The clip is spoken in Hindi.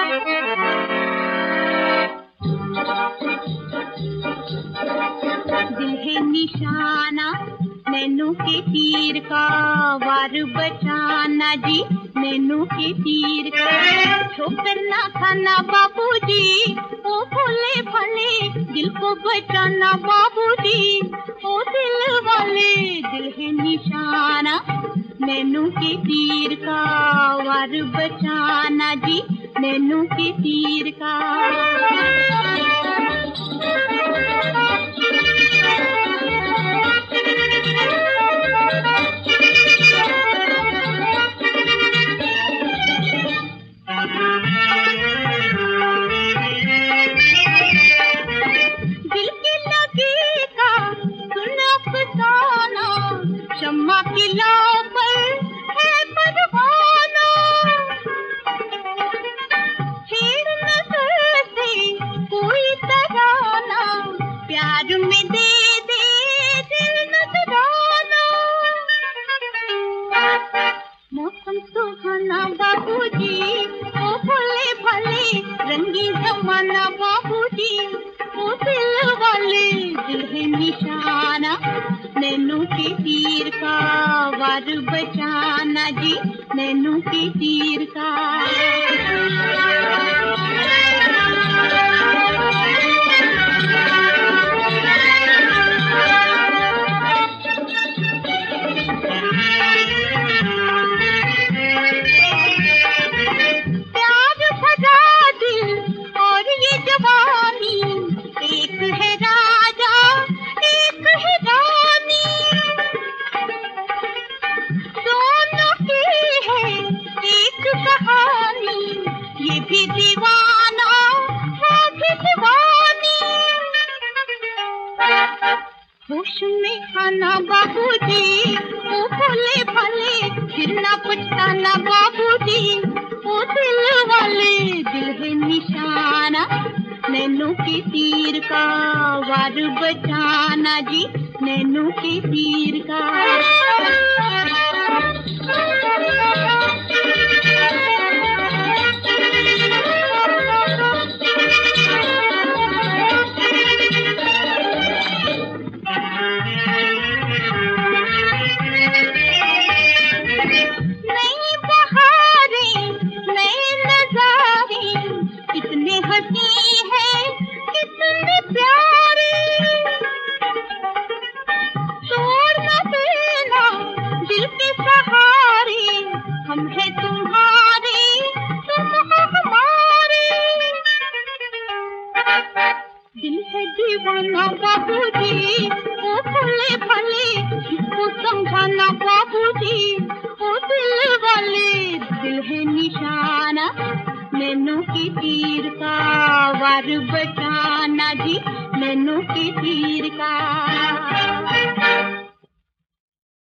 दिल है निशाना नैनों के तीर का, वार बचाना जी नैनों के तीर का। ठोकर ना खाना बाबूजी, ओ भोले भाले दिल को बचाना बाबूजी, ओ दिल वाले। दिल है निशाना नैनों के तीर का, वार बचाना जी नैनों के तीर का। शम्मा की लौ पर है परवाना, छेड़ नजर से कोई तराना, प्यार में दे दे दिल नजराना। मौसम सुहाना बाबूजी, ओ भोले भाले रंगीन जमाना बाबूजी, ओ दिल वाले। दिल है निशाना नैनों के तीर का, वार बचाना जी नैनों के तीर का। प्यार भरा दिल और ये जवानी, एक है राजा एक है रानी, दोनों की है एक कहानी, ये भी दीवाना वो भी दीवानी। होश में आना बाबूजी, ओ भोले भाले फिर ना पछताना बाबूजी, ओ दिल वाले। दिल है निशाना नैनों के तीर का, वार बचाना जी नैनों के तीर का। नई बहारें नए नजारे, कितने हंसी है कितने प्यारे, तोड़ न देना दिल के सहारे, हम हैं तुम्हारे तुम हो हमारे। दिल है दीवाना बाबूजी, ओ भोले भाले इसको समझाना बाबूजी, ओ दिल वाले। दिल है निशाना नैनों के तीर का, वार बचाना जी नैनों के तीर का।